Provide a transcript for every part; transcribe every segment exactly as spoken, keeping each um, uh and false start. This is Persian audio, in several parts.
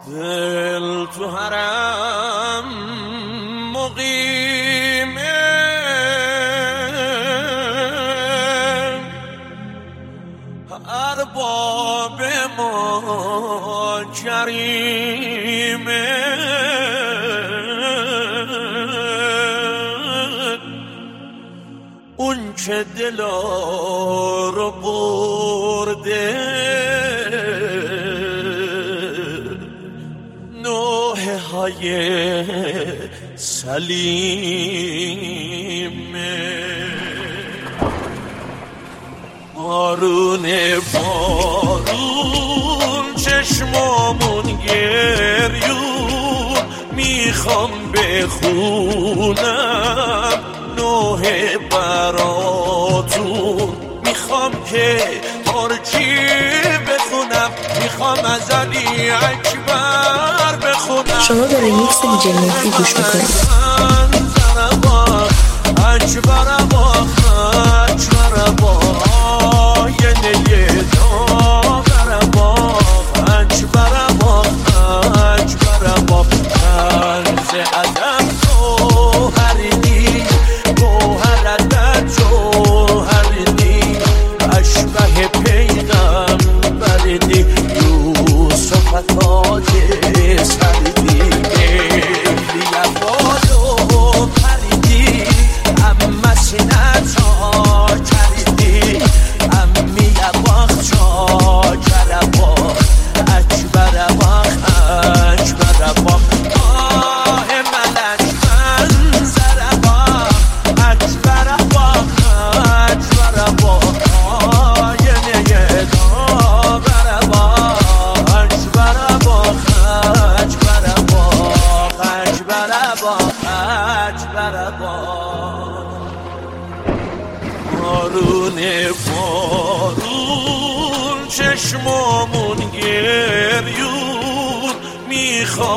دل تو حرم مقیمه، ارباب ما کریمه، اون که دلا رو برده نوحه های سلیمه. بارون بارون چشمامون گریون، میخوام بخونم نوحه براتون، میخوام که ترکی بخونم، میخوام از علی اکبر بخونم. شما به ریمیکس دیجی مهدی گوش میکنید. اکبر با اکبر با آینه داغر با اکبر با اکبر با کنز عدم جوهری گوهرت جوهری اشبه پیغمبری یوسف تاج سردی لیبالو پریدی اما سینتا کردی امی باخ جا کربا اکبر باخ اکبر باخ آه ملک منظر باخ اکبر باخ اکبر باخ آینه داور باخ اکبر باخ اکبر باخ اکبر باخ اکبر باخ. بارون بارون چشمامون گریون، میخوام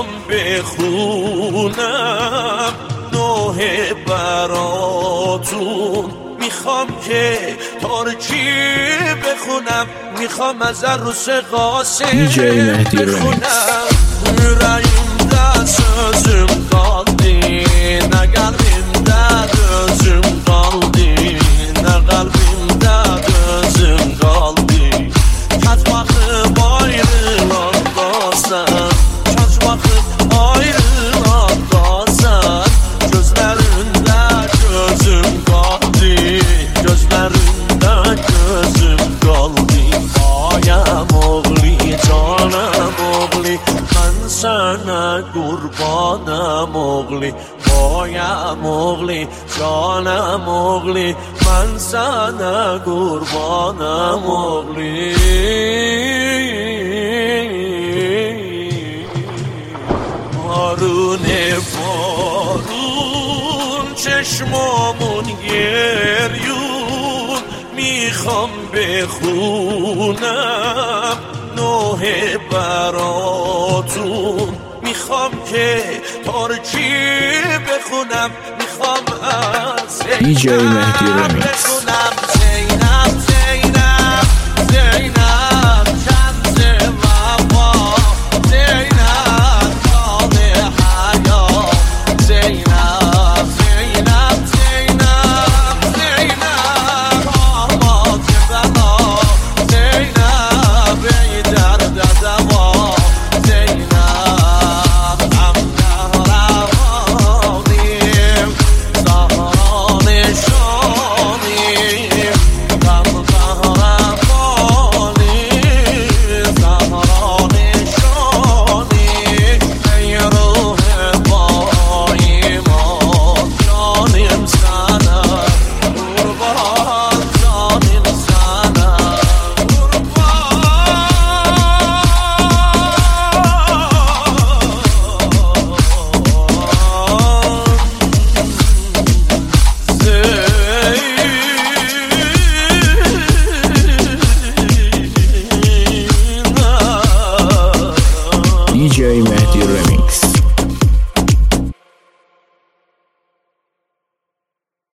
بخونم نوحه براتون، میخوام که ترکی بخونم، میخوام از عروس قاسم بخونم. yüreğimde sözüm kaldı, ne kalbimde gözüm kaldı, ne kalbimde gözüm kaldı. Kaç vakit ayrılandasan, kaç vakit ayrılandasan, gözlerinde gözüm kaldı, gözlerinde gözüm kaldı. Ayam oğli, canım oğli, ben sana kurbanım oğli. Ayam oğli, canım oğli, ben sana kurbanım oğli. Barun barun çeşmamın geryun, میخوام بخونم نوحه براتون، میخوام که ترکی بخونم، میخوام از دیجی مهدی ریمیکس.